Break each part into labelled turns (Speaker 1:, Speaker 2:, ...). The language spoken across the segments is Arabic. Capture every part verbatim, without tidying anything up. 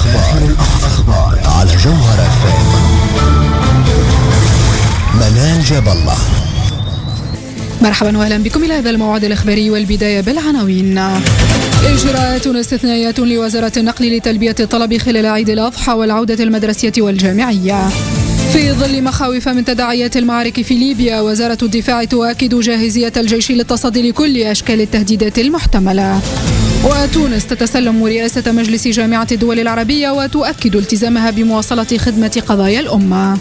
Speaker 1: الأخبار, الأخبار على جوهر اف ام. منال جاب الله.
Speaker 2: مرحبا واهلا بكم الى هذا الموعد الاخباري، والبدايه بالعناوين. اجراءات استثنائيه لوزاره النقل لتلبيه الطلب خلال عيد الاضحى والعوده المدرسيه والجامعيه. في ظل مخاوف من تداعيات المعارك في ليبيا، وزاره الدفاع تؤكد جاهزيه الجيش للتصدي لكل اشكال التهديدات المحتمله. وتونس تتسلم رئاسه مجلس جامعه الدول العربيه وتؤكد التزامها بمواصله خدمه قضايا الامه.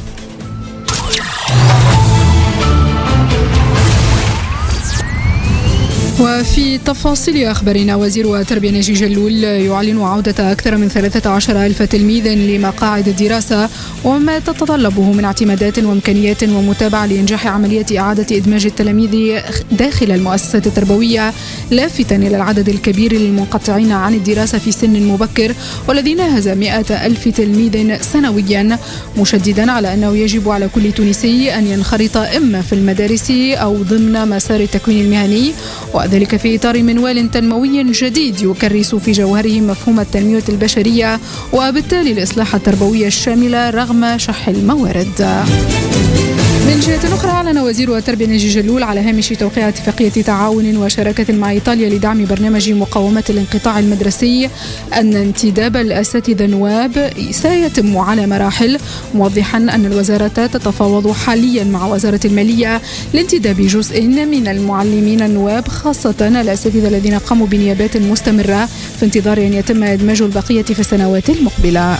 Speaker 2: وفي تفاصيل أخبارنا، وزير التربية نجي جلول يعلن عودة أكثر من ثلاثة عشر ألف تلميذ لمقاعد الدراسة، وما تتطلبه من اعتمادات وإمكانيات ومتابعة لإنجاح عملية إعادة إدماج التلاميذ داخل المؤسسات التربوية، لافتا إلى العدد الكبير للمنقطعين عن الدراسة في سن مبكر والذي ناهز مئة ألف تلميذ سنويا، مشددا على أنه يجب على كل تونسي أن ينخرط إما في المدارس أو ضمن مسار التكوين المهني، وذلك في إطار منوال تنموي جديد يكرس في جوهره مفهوم التنمية البشرية وبالتالي الإصلاح التربوي الشامل رغم شح الموارد. من جهة أخرى، أعلن وزير التربية نجي جلول على هامش توقيع اتفاقية تعاون وشراكة مع إيطاليا لدعم برنامج مقاومة الانقطاع المدرسي أن انتداب الأساتذة النواب سيتم على مراحل، موضحا أن الوزارة تتفاوض حاليا مع وزارة المالية لانتداب جزء من المعلمين النواب، خاصة الأساتذة الذين قاموا بنيابات مستمرة في انتظار أن يتم إدماج البقية في السنوات المقبلة.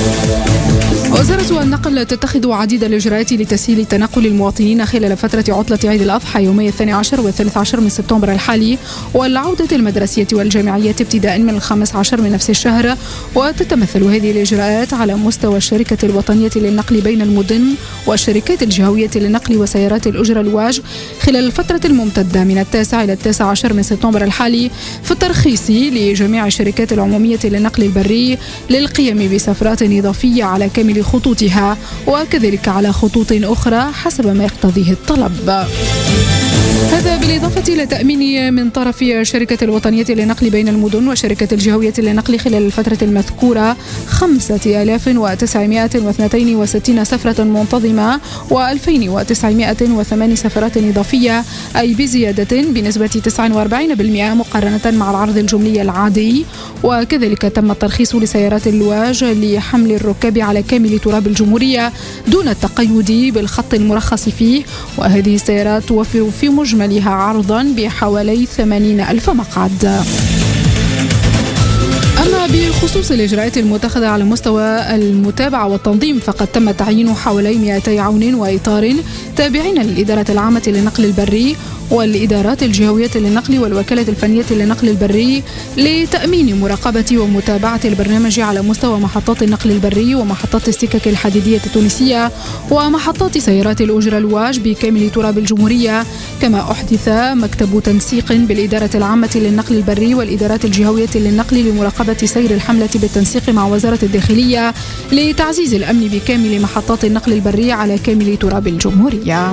Speaker 2: وزارة النقل تتخذ عديد الإجراءات لتسهيل تنقل المواطنين خلال فترة عطلة عيد الأضحى يومي الثاني عشر والثالث عشر من سبتمبر الحالي، والعودة المدرسية والجامعية ابتداء من الخامس عشر من نفس الشهر. وتتمثل هذه الإجراءات على مستوى الشركة الوطنية للنقل بين المدن والشركات الجهوية للنقل وسيارات الأجرة الواج خلال الفترة الممتدة من التاسع إلى التاسع عشر من سبتمبر الحالي، في الترخيص لجميع الشركات العمومية للنقل البري للقيام بسفرات إضافية على كامل خطوطها، وكذلك على خطوط أخرى حسب ما يقتضيه الطلب. هذا بالإضافة إلى تأمين من طرف الشركة الوطنية للنقل بين المدن والشركة الجهوية للنقل خلال الفترة المذكورة خمسة آلاف وتسعمائة واثنين وستين سفرة منتظمة وألفين وتسعمائة وثمانية سفرات إضافية، أي بزيادة بنسبة تسعة وأربعين بالمئة مقارنة مع العرض الجملي العادي. وكذلك تم الترخيص لسيارات اللواج لحمل الركاب على كامل تراب الجمهورية دون التقيد بالخط المرخص فيه، وهذه السيارات توفر في مجملها عرضا بحوالي ثمانين ألف مقعد. أما بخصوص الإجراءات المتخذة على مستوى المتابعة والتنظيم، فقد تم تعيين حوالي مئتي عون وإطار تابعين للإدارة العامة للنقل البري والإدارات الجهوية للنقل والوكالة الفنية للنقل البري لتأمين مراقبة ومتابعة البرنامج على مستوى محطات النقل البري ومحطات السكك الحديدية التونسية ومحطات سيارات الأجرة الواج بكامل تراب الجمهورية. كما أحدث مكتب تنسيق بالإدارة العامة للنقل البري والإدارات الجهوية للنقل لمراقبة سير الحملة بالتنسيق مع وزارة الداخلية لتعزيز الأمن بكامل محطات النقل البري على كامل تراب الجمهورية.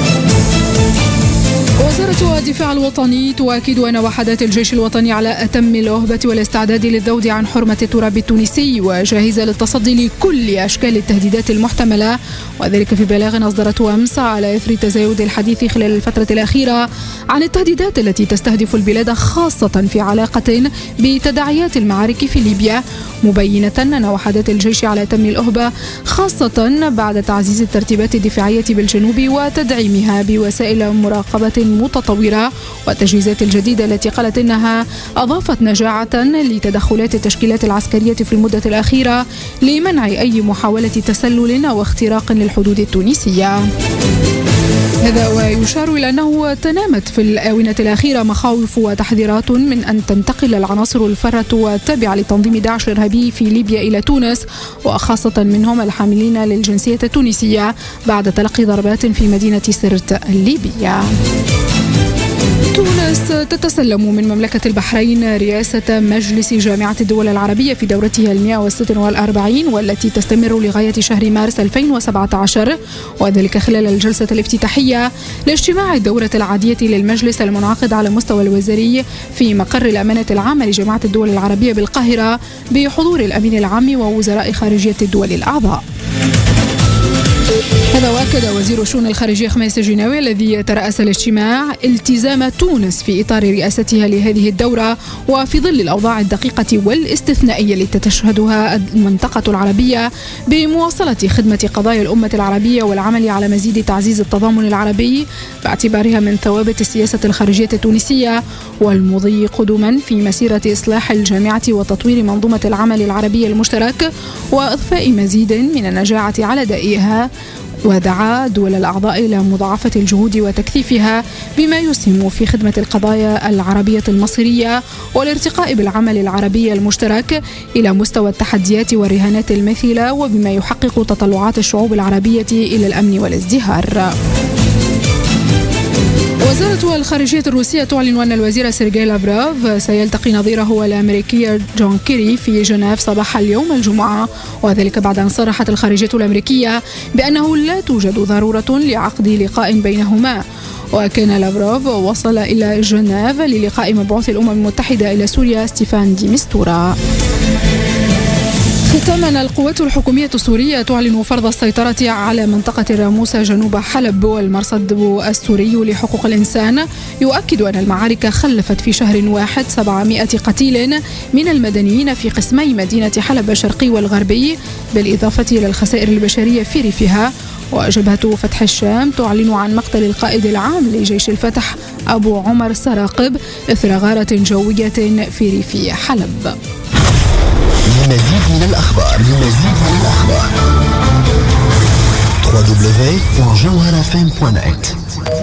Speaker 2: وزارة الدفاع الوطني تؤكد أن وحدات الجيش الوطني على أتم الأهبة والاستعداد للذود عن حرمة التراب التونسي، وجاهزة للتصدي لكل أشكال التهديدات المحتملة، وذلك في بلاغ أصدرته أمس على إثر تزايد الحديث خلال الفترة الأخيرة عن التهديدات التي تستهدف البلاد، خاصة في علاقة بتداعيات المعارك في ليبيا، مبينة أن وحدات الجيش على أتم الأهبة، خاصة بعد تعزيز الترتيبات الدفاعية بالجنوب وتدعيمها بوسائل مراقبة متطورة والتجهيزات الجديدة التي قالت إنها أضافت نجاعة لتدخلات التشكيلات العسكرية في المدة الأخيرة لمنع أي محاولة تسلل أو اختراق للحدود التونسية. هذا ويشار إلى أنه تنامت في الآونة الأخيرة مخاوف وتحذيرات من أن تنتقل العناصر الفرة والتابعة لتنظيم داعش الإرهابي في ليبيا إلى تونس، وخاصة منهم الحاملين للجنسية التونسية بعد تلقي ضربات في مدينة سرت الليبية. تونس تونس تتسلم من مملكة البحرين رئاسة مجلس جامعة الدول العربية في دورتها المئة وستة والأربعين، والتي تستمر لغاية شهر مارس ألفين وسبعة عشر، وذلك خلال الجلسة الافتتاحية لاجتماع الدورة العادية للمجلس المنعقد على مستوى الوزاري في مقر الأمانة العامة لجامعة الدول العربية بالقاهرة بحضور الأمين العام ووزراء خارجية الدول الأعضاء. هذا واكد وزير الشؤون الخارجية خميس الجناوي الذي ترأس الاجتماع التزام تونس في إطار رئاستها لهذه الدورة، وفي ظل الأوضاع الدقيقة والاستثنائية التي تشهدها المنطقة العربية، بمواصلة خدمة قضايا الأمة العربية والعمل على مزيد تعزيز التضامن العربي باعتبارها من ثوابت السياسة الخارجية التونسية، والمضي قدما في مسيرة إصلاح الجامعة وتطوير منظومة العمل العربية المشترك وإضفاء مزيد من النجاعة على دائها. ودعا دول الأعضاء إلى مضاعفة الجهود وتكثيفها بما يسهم في خدمة القضايا العربية المصيرية والارتقاء بالعمل العربي المشترك إلى مستوى التحديات والرهانات المثيلة، وبما يحقق تطلعات الشعوب العربية إلى الأمن والازدهار. وزارة الخارجية الروسية تعلن أن الوزير سيرجي لافروف سيلتقي نظيره الأمريكي جون كيري في جنيف صباح اليوم الجمعة، وذلك بعد أن صرحت الخارجية الأمريكية بأنه لا توجد ضرورة لعقد لقاء بينهما. وكان لافروف وصل إلى جنيف للقاء مبعوث الأمم المتحدة إلى سوريا ستيفان دي مستورا. ختاما، القوات الحكومية السورية تعلن فرض السيطرة على منطقة الراموسة جنوب حلب، والمرصد السوري لحقوق الإنسان يؤكد أن المعارك خلفت في شهر واحد سبعمائة قتيل من المدنيين في قسمي مدينة حلب الشرقي والغربي، بالإضافة إلى الخسائر البشرية في ريفها. وجبهة فتح الشام تعلن عن مقتل القائد العام لجيش الفتح أبو عمر سراقب إثر غارة جوية في ريف حلب.
Speaker 1: لمزيد من الأخبار لمزيد من الأخبار دبليو دبليو دبليو دوت جوهرة إف إم دوت نت.